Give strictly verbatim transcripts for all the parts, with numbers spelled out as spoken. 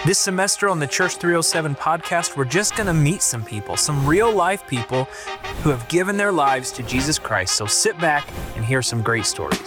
This semester on the Church three oh seven podcast, we're just going to meet some people, some real life people who have given their lives to Jesus Christ. So sit back and hear some great stories.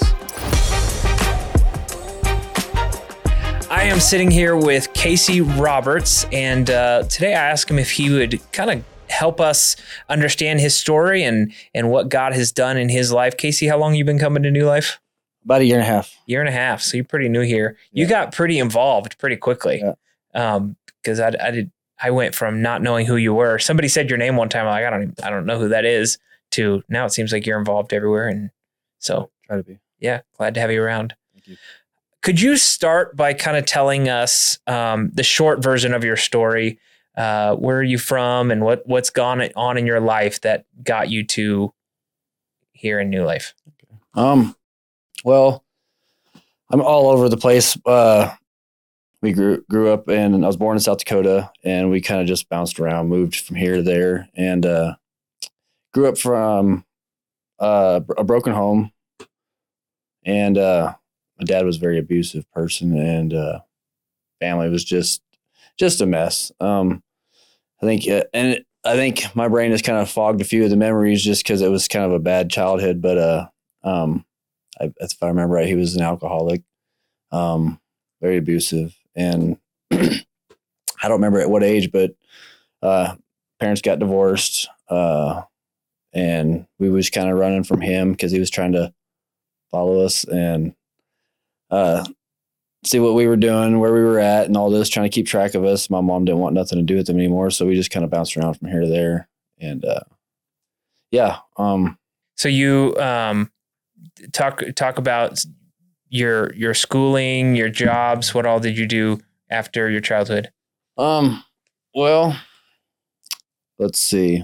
I am sitting here with Casey Roberts, and uh, today I asked him if he would kind of help us understand his story and, and what God has done in his life. Casey, how long have you been coming to New Life? About a year and a half. Year and a half. So you're pretty new here. Yeah. You got pretty involved pretty quickly. Yeah. Um, because I, I did, I went from not knowing who you were. Somebody said your name one time. I'm like, I don't, even, I don't know who that is. To now, it seems like you're involved everywhere, and so try to be. Yeah, glad to have you around. Thank you. Could you start by kind of telling us um, the short version of your story? Uh, where are you from, and what what's gone on in your life that got you to here in New Life? Okay. Um, well, I'm all over the place. Uh. We grew grew up in, I was born in South Dakota, and we kind of just bounced around, moved from here to there, and uh, grew up from uh, a broken home. And uh, my dad was a very abusive person, and uh, family was just just a mess. Um, I think, uh, and it, I think my brain has kind of fogged a few of the memories just because it was kind of a bad childhood. But uh, um, I, if I remember right, he was an alcoholic, um, very abusive. And I don't remember at what age, but uh, parents got divorced, uh, and we was kind of running from him because he was trying to follow us and uh, see what we were doing, where we were at, and all this, trying to keep track of us. My mom didn't want nothing to do with him anymore, so we just kind of bounced around from here to there. And uh, yeah. Um, so you um, talk talk about your your schooling, your jobs. What all did you do after your childhood? Um, well, let's see.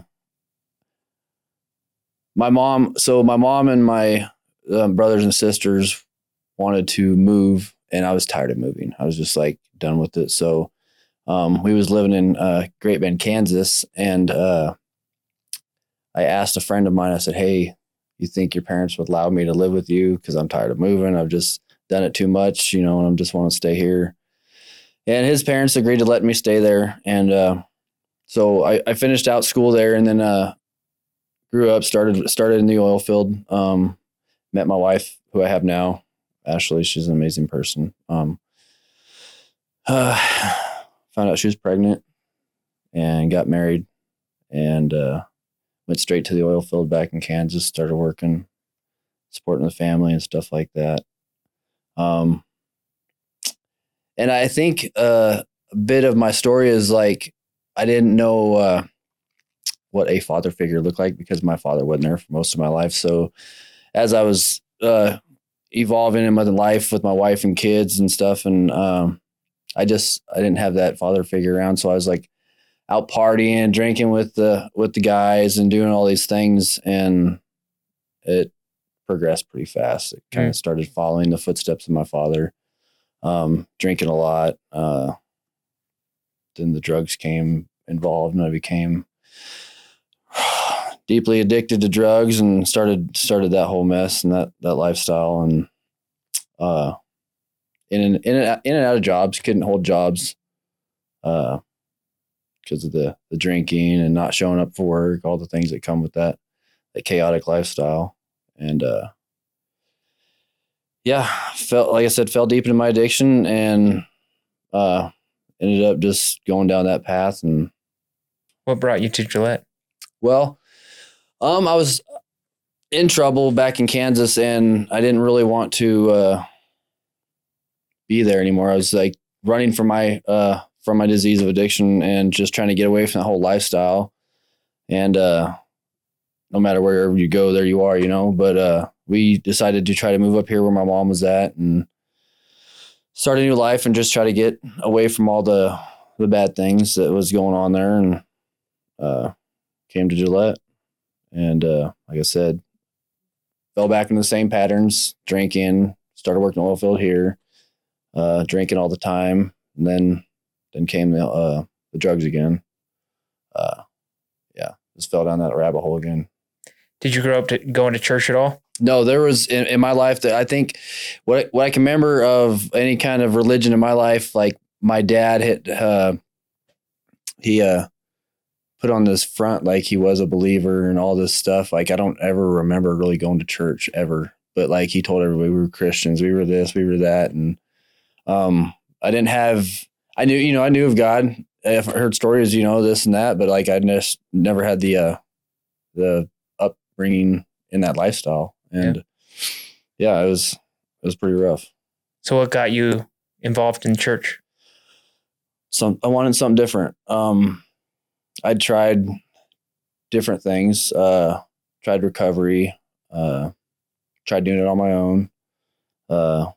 My mom, so my mom and my um, brothers and sisters wanted to move, and I was tired of moving. I was just like done with it. So um, we was living in uh, Great Bend, Kansas, and uh, I asked a friend of mine, I said, hey, you think your parents would allow me to live with you? Because I'm tired of moving. I've just done it too much, you know, and I just want to stay here. And his parents agreed to let me stay there. And uh, so I, I finished out school there, and then uh, grew up, started started in the oil field, um, met my wife, who I have now, Ashley. She's an amazing person. Um, uh, found out she was pregnant and got married, and uh, went straight to the oil field back in Kansas, started working, supporting the family and stuff like that. Um, and I think uh, a bit of my story is like, I didn't know uh, what a father figure looked like because my father wasn't there for most of my life. So as I was uh, evolving in my life with my wife and kids and stuff, and um, I just, I didn't have that father figure around. So I was like out partying, drinking with the, with the guys and doing all these things. And it progressed pretty fast. It kind of mm. started following the footsteps of my father, um, drinking a lot. Uh, then the drugs came involved, and I became deeply addicted to drugs and started, started that whole mess and that, that lifestyle. And, uh, in and, in and, in and out of jobs, couldn't hold jobs, uh, because of the, the drinking and not showing up for work, all the things that come with that, that chaotic lifestyle. And, uh, yeah, felt, like I said, fell deep into my addiction, and, uh, ended up just going down that path. And what brought you to Gillette? Well, um, I was in trouble back in Kansas, and I didn't really want to, uh, be there anymore. I was like running from my, uh, from my disease of addiction and just trying to get away from that whole lifestyle. And, uh, no matter wherever you go, there you are, you know, but, uh, we decided to try to move up here where my mom was at and start a new life and just try to get away from all the, the bad things that was going on there. And, uh, came to Gillette, and, uh, like I said, fell back into the same patterns, drinking, started working oil field here, uh, drinking all the time. And then, then came the, uh, the drugs again. Uh, yeah, just fell down that rabbit hole again. Did you grow up to going to church at all? No, there was in, in my life that I think what, what I can remember of any kind of religion in my life, like my dad had, uh, he, uh, put on this front like he was a believer and all this stuff. Like, I don't ever remember really going to church ever, but like he told everybody we were Christians, we were this, we were that. And um, I didn't have, I knew, you know, I knew of God. I've heard stories, you know, this and that, but like I just never had the, uh, the upbringing in that lifestyle. And yeah. yeah, it was, it was pretty rough. So what got you involved in church? Some, I wanted something different. Um, I'd tried different things, uh, tried recovery, uh, tried doing it on my own. Uh,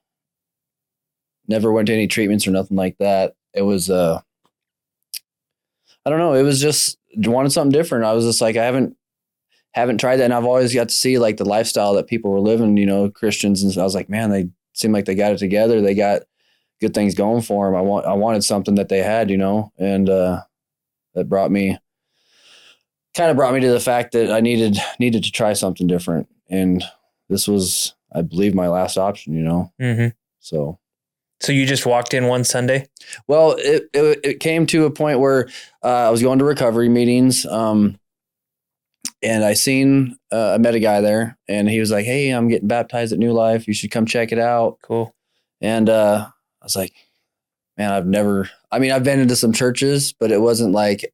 never went to any treatments or nothing like that. It was, uh, I don't know. It was just wanted something different. I was just like, I haven't, haven't tried that. And I've always got to see like the lifestyle that people were living, you know, Christians. And I was like, man, they seem like they got it together. They got good things going for them. I want, I wanted something that they had, you know, and, uh, that brought me, kind of brought me to the fact that I needed, needed to try something different. And this was, I believe, my last option, you know? Mm-hmm. So, so you just walked in one Sunday? Well, it, it, it came to a point where uh, I was going to recovery meetings. Um, and I seen, uh, I met a guy there and he was like, hey, I'm getting baptized at New Life. You should come check it out. Cool. And uh, I was like, man, I've never, I mean, I've been into some churches, but it wasn't like,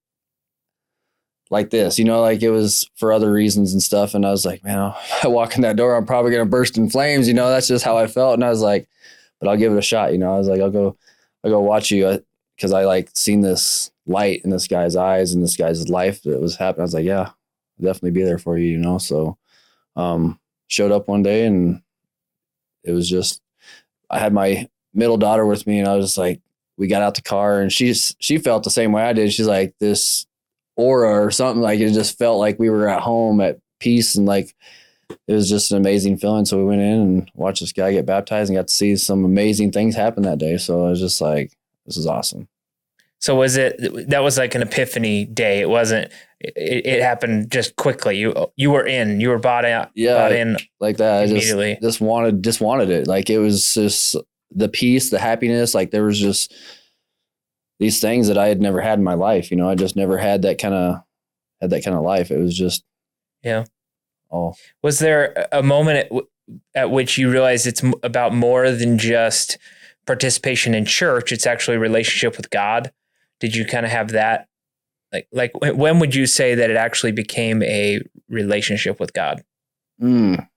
like this, you know, like it was for other reasons and stuff. And I was like, man, I walk in that door, I'm probably going to burst in flames. You know, that's just how I felt. And I was like, but I'll give it a shot. You know, I was like, I'll go, I'll go watch you. Cause I like seen this light in this guy's eyes and this guy's life that was happening. I was like, yeah, I'll definitely be there for you, you know? So, um, showed up one day and it was just, I had my middle daughter with me and I was just like, we got out the car and she's, she felt the same way I did. She's like this aura or something, like it just felt like we were at home at peace and like it was just an amazing feeling. So we went in and watched this guy get baptized and got to see some amazing things happen that day. So I was just like, this is awesome. So was it, that was like an epiphany day. It wasn't, it, it happened just quickly. You, you were in, you were bought out, yeah, bought in like that. Immediately. I just, just wanted, just wanted it. Like it was just the peace, the happiness. Like there was just these things that I had never had in my life. You know, I just never had that kind of, had that kind of life. It was just, yeah. Oh, was there a moment at, w- at which you realized it's m- about more than just participation in church? It's actually a relationship with God. Did you kind of have that? Like, like when would you say that it actually became a relationship with God? Mm.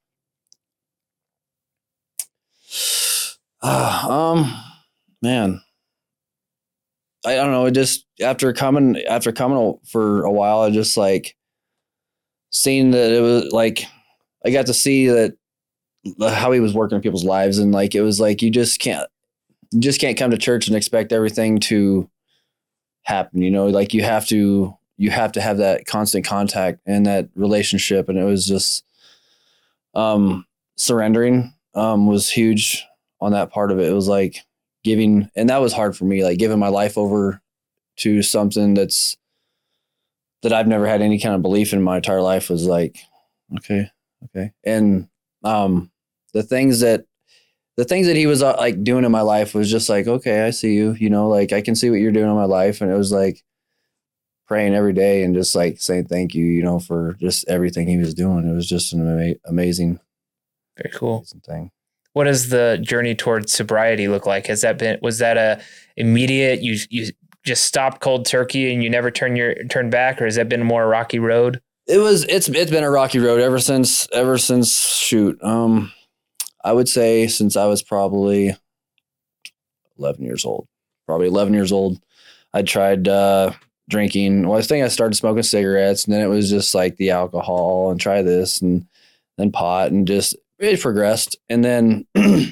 Uh, um, man, I don't know. It just, after coming, after coming for a while, I just like seeing that it was like, I got to see that how he was working in people's lives. And like, it was like, you just can't, you just can't come to church and expect everything to happen. You know, like you have to, you have to have that constant contact and that relationship. And it was just, um, surrendering, um, was huge on that part of it. It was like giving, and that was hard for me, like giving my life over to something that's, that I've never had any kind of belief in my entire life was like, okay, okay. And, um, the things that, the things that he was uh, like doing in my life was just like, okay, I see you, you know, like I can see what you're doing in my life. And it was like praying every day and just like saying, thank you, you know, for just everything he was doing. It was just an ama- amazing, very cool amazing thing. What does the journey towards sobriety look like? Has that been, was that a immediate, you, you just stopped cold turkey and you never turn your, turn back, or has that been more a rocky road? It was, it's, it's been a rocky road ever since, ever since shoot. Um, I would say since I was probably eleven years old, probably eleven years old, I tried, uh, drinking. Well, I think I started smoking cigarettes and then it was just like the alcohol and try this and then pot and just it progressed. And then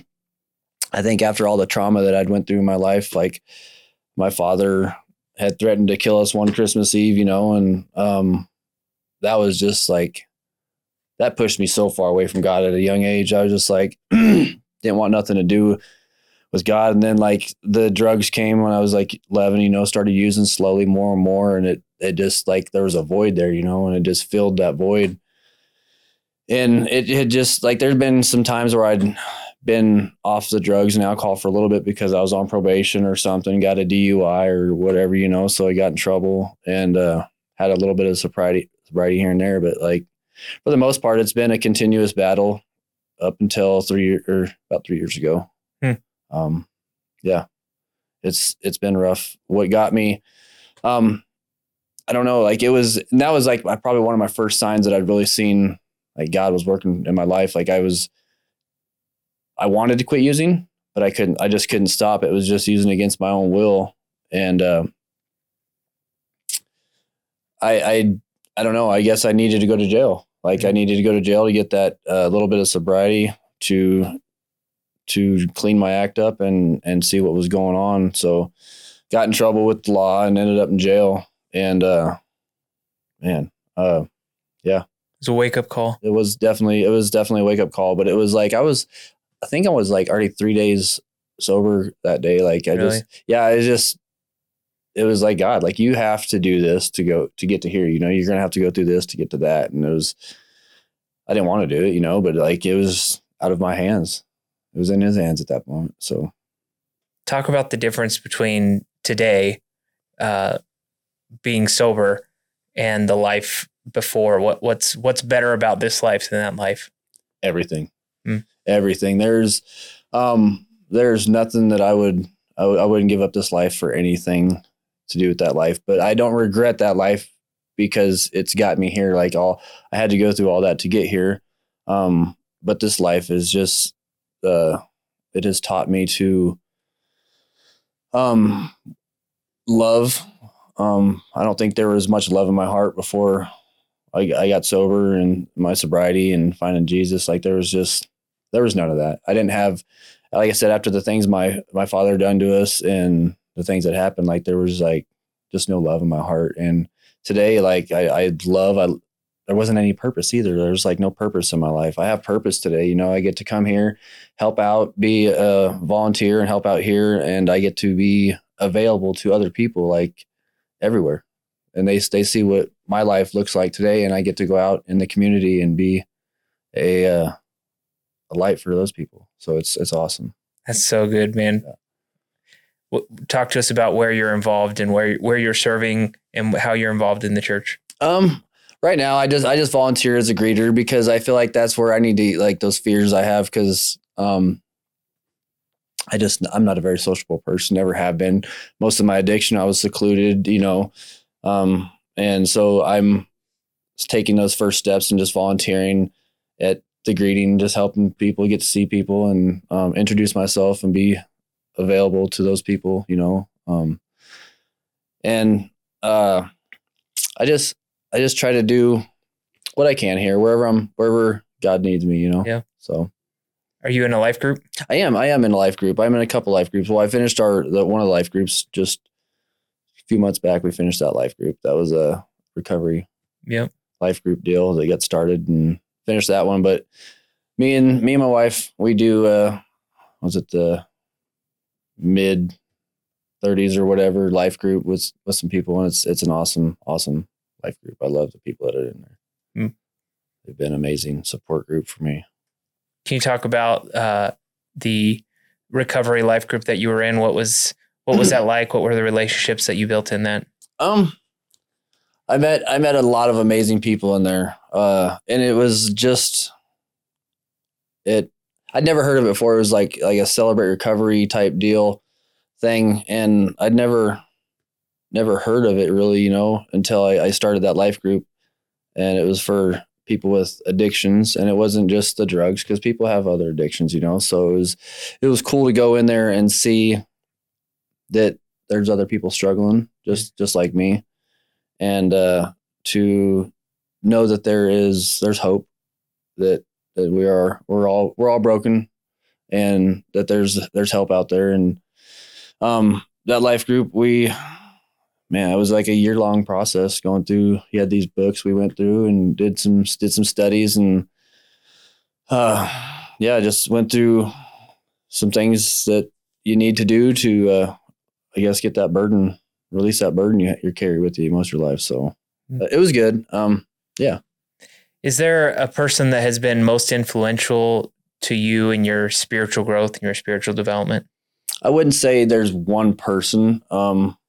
I think after all the trauma that I'd went through in my life, like my father had threatened to kill us one Christmas Eve, you know, and, um, that was just like, that pushed me so far away from God at a young age. I was just like, didn't want nothing to do with God. And then like the drugs came when I was like eleven, you know, started using slowly more and more. And it, it just like, there was a void there, you know, and it just filled that void. And it had just like, there'd been some times where I'd been off the drugs and alcohol for a little bit because I was on probation or something, got a D U I or whatever, you know, so I got in trouble and uh, had a little bit of sobriety, sobriety here and there. But like for the most part, it's been a continuous battle up until three or about three years ago. Hmm. Um, yeah, it's, it's been rough. What got me, um, I don't know, like it was, and that was like probably one of my first signs that I'd really seen like God was working in my life. Like I was, I wanted to quit using, but I couldn't, I just couldn't stop. It was just using against my own will. And, uh, I, I, I don't know, I guess I needed to go to jail. Like I needed to go to jail to get that a uh, little bit of sobriety to, to clean my act up and, and see what was going on. So got in trouble with the law and ended up in jail. And, uh, man, uh, yeah. It was a wake up call. It was definitely, it was definitely a wake up call, but it was like, I was, I think I was like already three days sober that day. Like I Really? just, yeah, it just, it was like, God, like you have to do this to go, to get to here, you know, you're going to have to go through this to get to that. And it was, I didn't want to do it, you know, but like, it was out of my hands. It was in his hands at that moment. So talk about the difference between today, uh, being sober and the life before. What, what's, what's better about this life than that life? Everything. Mm. Everything. There's, um, there's nothing that I would, I, w- I wouldn't give up this life for anything to do with that life, but I don't regret that life because it's got me here. Like all, I had to go through all that to get here. Um, but this life is just, uh, it has taught me to, um, love. Um, I don't think there was much love in my heart before I, I got sober and my sobriety and finding Jesus. Like there was just, there was none of that. I didn't have, like I said, after the things my, my father done to us and the things that happened, like there was like just no love in my heart. And today, like I, I love, I, there wasn't any purpose either. There's like no purpose in my life. I have purpose today. You know, I get to come here, help out, be a volunteer and help out here. And I get to be available to other people like everywhere. And they, they see what my life looks like today. And I get to go out in the community and be a, uh, a light for those people. So it's, it's awesome. That's so good, man. Yeah. Well, talk to us about where you're involved and where, where you're serving and how you're involved in the church. Um, right now I just, I just volunteer as a greeter because I feel like that's where I need to, like those fears I have. Cause, um, I just, I'm not a very sociable person, never have been. Most of my addiction, I was secluded, you know? Um, and so I'm taking those first steps and just volunteering at the greeting, just helping people get to see people and um, introduce myself and be available to those people, you know? Um, and uh, I just, I just try to do what I can here, wherever I'm, wherever God needs me, you know? Yeah. So. Are you in a life group? I am. I am in a life group. I'm in a couple life groups. Well, I finished our, the, one of the life groups just a few months back. We finished that life group. That was a recovery yep. life group deal. They got started and finished that one. But me and me and my wife, we do, uh, was it the mid thirties or whatever life group with, with some people. And it's, it's an awesome, awesome life group. I love the people that are in there. Mm. They've been an amazing support group for me. Can you talk about uh, the recovery life group that you were in? What was what was that like? What were the relationships that you built in that? Um, I met I met a lot of amazing people in there, uh, and it was just it. I'd never heard of it before. It was like like a Celebrate Recovery type deal thing, and I'd never never heard of it really, you know, until I, I started that life group, and it was for people with addictions, and it wasn't just the drugs because people have other addictions, you know? So it was, it was cool to go in there and see that there's other people struggling just, just like me. And, uh, to know that there is, there's hope that, that we are, we're all, we're all broken and that there's, there's help out there. And, um, that life group, we, man, it was like a year long process going through. He had these books we went through and did some, did some studies and, uh, yeah, just went through some things that you need to do to, uh, I guess, get that burden, release that burden you, you carry with you most of your life. So uh, it was good. Um, yeah. Is there a person that has been most influential to you in your spiritual growth and your spiritual development? I wouldn't say there's one person. Um,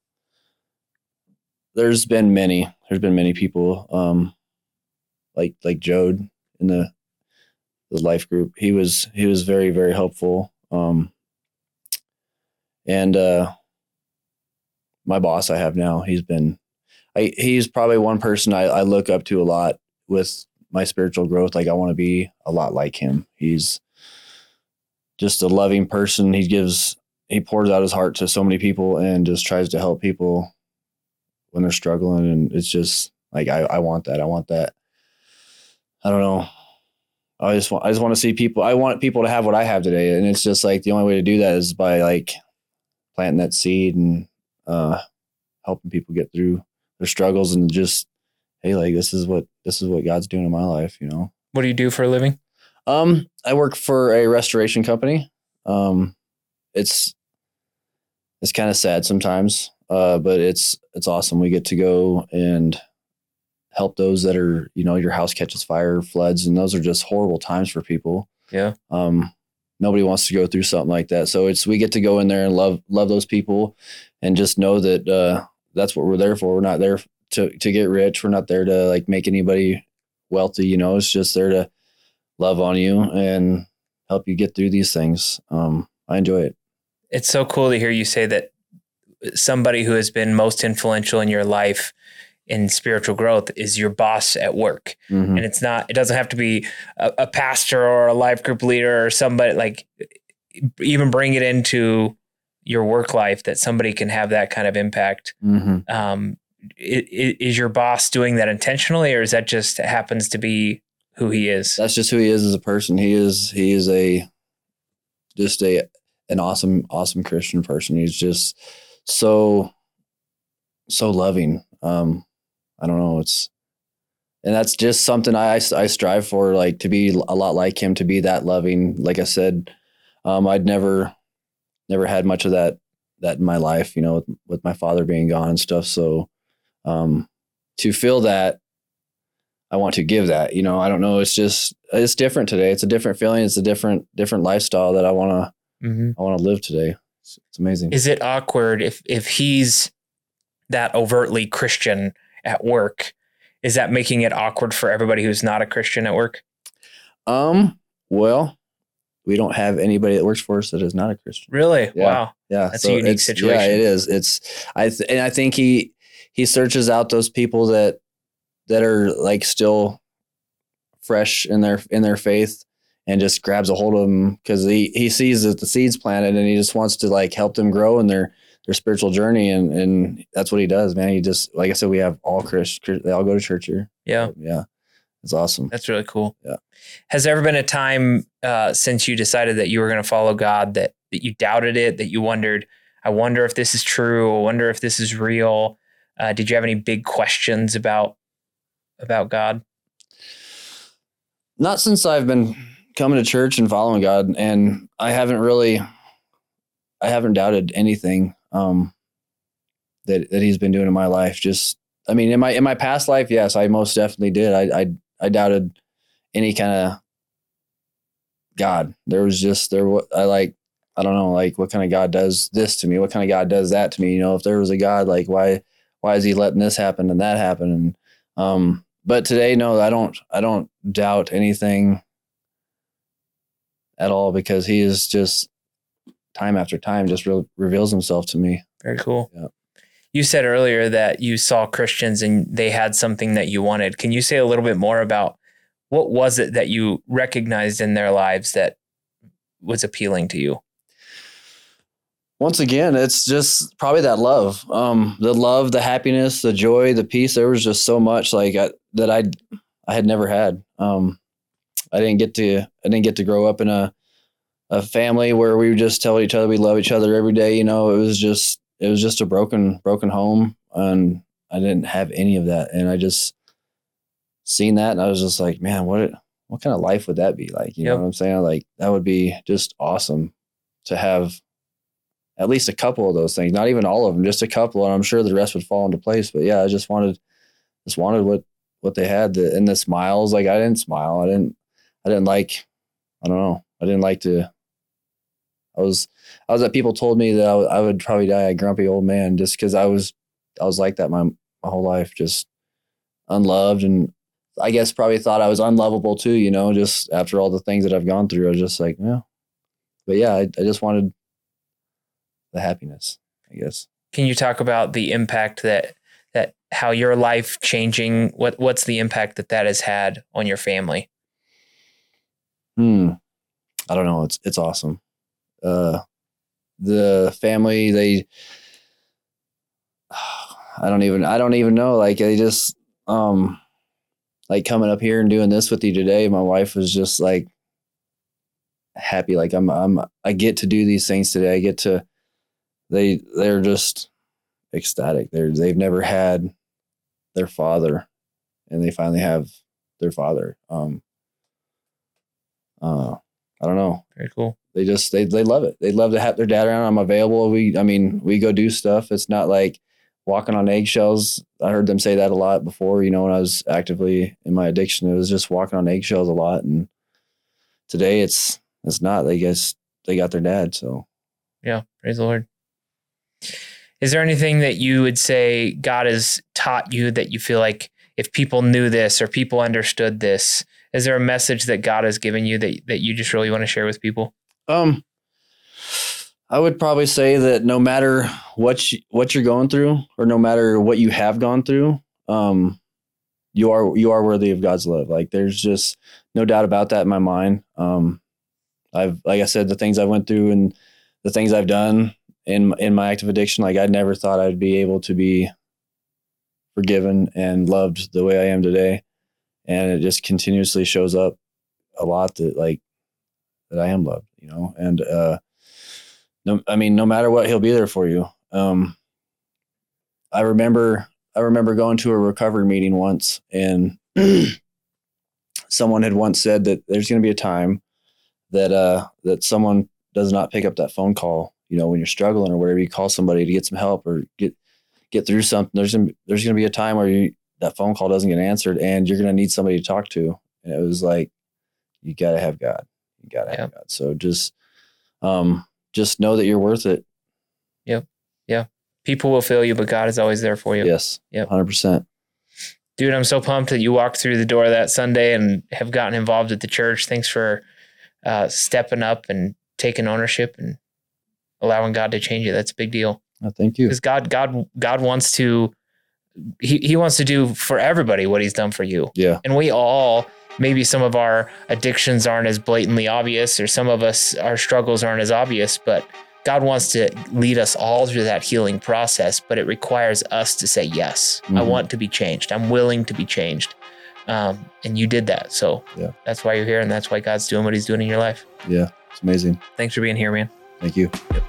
there's been many. There's been many people. Um, like like Jode in the the life group. He was he was very very helpful. Um, and uh, my boss I have now, he's been. I, he's probably one person I, I look up to a lot with my spiritual growth. Like I want to be a lot like him. He's just a loving person. He gives, he pours out his heart to so many people and just tries to help people when they're struggling. And it's just like, I, I want that. I want that. I don't know. I just want, I just want to see people. I want people to have what I have today. And it's just like, the only way to do that is by like planting that seed and uh, helping people get through their struggles and just, hey, like this is what this is what God's doing in my life, you know. What do you do for a living? Um, I work for a restoration company. Um, it's it's kind of sad sometimes, uh, but it's it's awesome. We get to go and help those that are, you know, your house catches fire, floods, and those are just horrible times for people. Yeah. Um, nobody wants to go through something like that. So it's we get to go in there and love love those people, and just know that. Uh, That's what we're there for. We're not there to, to get rich. We're not there to like make anybody wealthy. You know, it's just there to love on you and help you get through these things. Um, I enjoy it. It's so cool to hear you say that somebody who has been most influential in your life in spiritual growth is your boss at work. Mm-hmm. And it's not, it doesn't have to be a, a pastor or a life group leader or somebody, like even bring it into your work life that somebody can have that kind of impact. Mm-hmm. Um, it, it, is your boss doing that intentionally, or is that just happens to be who he is? That's just who he is as a person. He is, he is a, just a, an awesome, awesome Christian person. He's just so, so loving. Um, I don't know. It's, and that's just something I, I strive for, like to be a lot like him, to be that loving. Like I said, um, I'd never, never had much of that, that in my life, you know, with, with my father being gone and stuff. So, um, to feel that, I want to give that, you know, I don't know. It's just, it's different today. It's a different feeling. It's a different, different lifestyle that I want to, mm-hmm. I want to live today. It's, it's amazing. Is it awkward if, if he's that overtly Christian at work? Is that making it awkward for everybody who's not a Christian at work? Um, well, we don't have anybody that works for us that is not a Christian. Really? Yeah. Wow. Yeah. That's so a unique situation. Yeah, it is. It's, I, th- and I think he, he searches out those people that, that are like still fresh in their, in their faith, and just grabs a hold of them because he, he sees that the seed's planted and he just wants to like help them grow in their, their spiritual journey. And, and that's what he does, man. He just, like I said, we have all Christians, they all go to church here. Yeah. Yeah. It's awesome. That's really cool. Yeah. Has there ever been a time uh, since you decided that you were going to follow God that, that you doubted it, that you wondered, I wonder if this is true. I wonder if this is real. Uh, did you have any big questions about, about God? Not since I've been coming to church and following God. And I haven't really, I haven't doubted anything um, that, that he's been doing in my life. Just, I mean, in my, in my past life, yes, I most definitely did. I, I, I doubted any kind of God. There was just, there, I like, I don't know, like what kind of God does this to me? What kind of God does that to me? You know, if there was a God, like why, why is he letting this happen and that happen? And, um, but today, no, I don't, I don't doubt anything at all, because he is just time after time just re- reveals himself to me. Very cool. Yeah. You said earlier that you saw Christians and they had something that you wanted. Can you say a little bit more about what was it that you recognized in their lives that was appealing to you? Once again, it's just probably that love, um, the love, the happiness, the joy, the peace. There was just so much like I, that I, I had never had. Um, I didn't get to, I didn't get to grow up in a, a family where we would just tell each other we love each other every day. You know, it was just, it was just a broken, broken home, and I didn't have any of that. And I just seen that, and I was just like, man, what, what kind of life would that be like? You yep. know what I'm saying? Like that would be just awesome to have at least a couple of those things, not even all of them, just a couple. And I'm sure the rest would fall into place. But yeah, I just wanted, just wanted what, what they had. The, and the smiles, like I didn't smile. I didn't, I didn't like, I don't know. I didn't like to, I was, I was that people told me that I, w- I would probably die a grumpy old man just because I was, I was like that my, my whole life, just unloved. And I guess probably thought I was unlovable too, you know, just after all the things that I've gone through, I was just like, yeah. But yeah, I, I just wanted the happiness, I guess. Can you talk about the impact that, that how your life changing, what, what's the impact that that has had on your family? Hmm. I don't know. It's, it's awesome. Uh, the family, they, I don't even, I don't even know. Like they just, um, like coming up here and doing this with you today, my wife was just like happy. Like I'm, I'm, I get to do these things today. I get to, they, they're just ecstatic. They're, they've never had their father and they finally have their father. Um, uh, I don't know. Very cool. They just, they, they love it. They love to have their dad around. I'm available. We, I mean, we go do stuff. It's not like walking on eggshells. I heard them say that a lot before, you know, when I was actively in my addiction, it was just walking on eggshells a lot. And today it's, it's not, they guess they got their dad. So yeah, praise the Lord. Is there anything that you would say God has taught you that you feel like if people knew this or people understood this, is there a message that God has given you that, that you just really want to share with people? Um, I would probably say that no matter what you, what you're going through, or no matter what you have gone through, um, you are you are worthy of God's love. Like there's just no doubt about that in my mind. Um, I've like I said, the things I went through and the things I've done in in my active addiction, like I never thought I'd be able to be forgiven and loved the way I am today, and it just continuously shows up a lot that like that I am loved, you know, and uh. No, I mean, no matter what, he'll be there for you. Um, I remember, I remember going to a recovery meeting once, and someone had once said that there's going to be a time that uh, that someone does not pick up that phone call. You know, when you're struggling or whatever, you call somebody to get some help or get get through something. There's gonna, there's going to be a time where you, that phone call doesn't get answered, and you're going to need somebody to talk to. And it was like, you got to have God. You got to have yeah. God. So just. Um, Just know that you're worth it. Yep. Yeah. People will fail you, but God is always there for you. Yes. Yep. one hundred percent. Dude, I'm so pumped that you walked through the door that Sunday and have gotten involved at the church. Thanks for uh, stepping up and taking ownership and allowing God to change you. That's a big deal. Oh, thank you. Because God, God, God wants to, he, he wants to do for everybody what he's done for you. Yeah. And we all, maybe some of our addictions aren't as blatantly obvious, or some of us, our struggles aren't as obvious, but God wants to lead us all through that healing process, but it requires us to say, yes, mm-hmm. I want to be changed. I'm willing to be changed. Um, and you did that. So yeah. That's why you're here. And that's why God's doing what he's doing in your life. Yeah. It's amazing. Thanks for being here, man. Thank you. Yep.